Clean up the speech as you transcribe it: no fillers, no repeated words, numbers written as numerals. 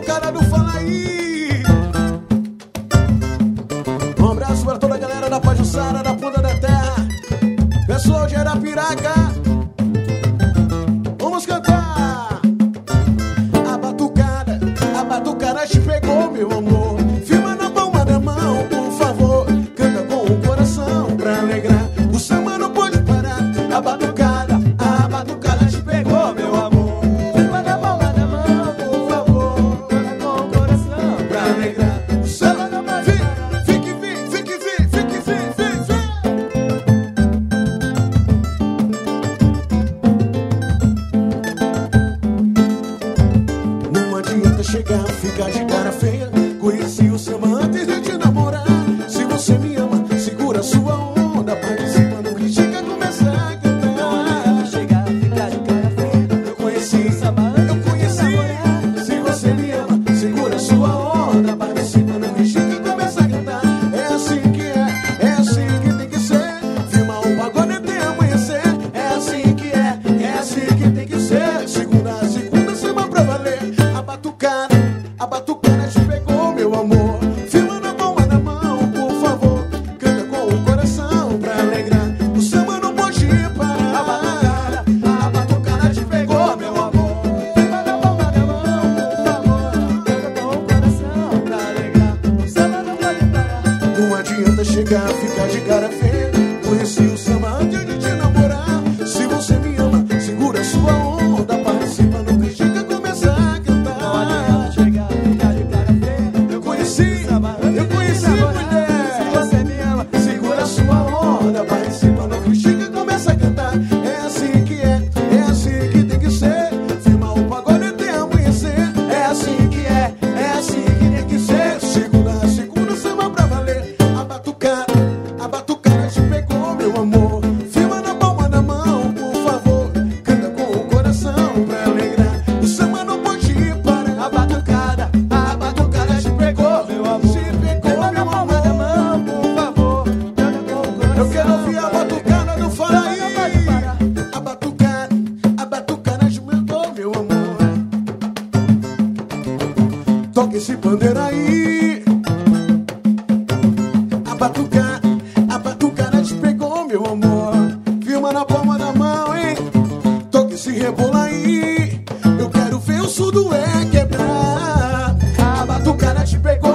batucada do Fala Aí. Um abraço para toda a galera da Pajuçara, da Ponta da Terra, pessoal de Arapiraca. Vamos cantar. A batucada te pegou, meu amor. Firma na palma da mão, por favor. Canta com o coração pra alegrar. O samba não pode parar. A batucada te pegou, meu amor. Firma na palma da mão, por favor. Canta com o coração pra alegrar. O samba não pode parar. Fique. Não adianta chegar, ficar de cara feia. Conheci o samba antes de te namorar. Se você me ama, segura sua onda. Participa, não critica, começa a cantar. Não adianta chegar, ficar de cara feia. Eu conheci o samba antes de te namorar. Se você me ama, segura sua onda. Participa, não critica, começa a cantar. É assim que tem que ser. Firma o pagode até amanhecer. É assim que tem que ser. Segunda, samba pra valer. A batucada te pegou, meu amor. Firma na palma da mão, por favor. Canta com o coração pra alegrar. O samba não pode parar. A batucada te pegou, meu amor. Firma na palma da mão, por favor. Canta com o coração pra alegrar. O samba não pode parar. Não adianta chegar, ficar de cara feia. Conheci o samba antes de te namorar. Se você me ama, segura sua onda. Participa, não critica, começa a cantar. Não adianta chegar, ficar de cara feia. Eu conheci, mulher. Se você me ama, segura sua onda. Participa, não critica, começa a cantar. É assim que tem que ser. Firma o pagode até amanhecer. É assim que tem que ser. Segunda, samba pra valer. A batucada te pegou, meu amor. Firma na palma da mão, por favor. Canta com o coração pra alegrar. O samba não pode parar. A batucada te pegou, meu amor. Firma na palma da mão, por favor. Canta com o coração. Eu quero ouvir a batucada do Fala Aí. A batucada te pegou, meu amor. Toca esse pandeiro aí. A batucada te pegou, meu amor. Firma na palma da mão, hein? Toca esse rebola aí. Eu quero ver o surdo quebrar. A batucada te pegou.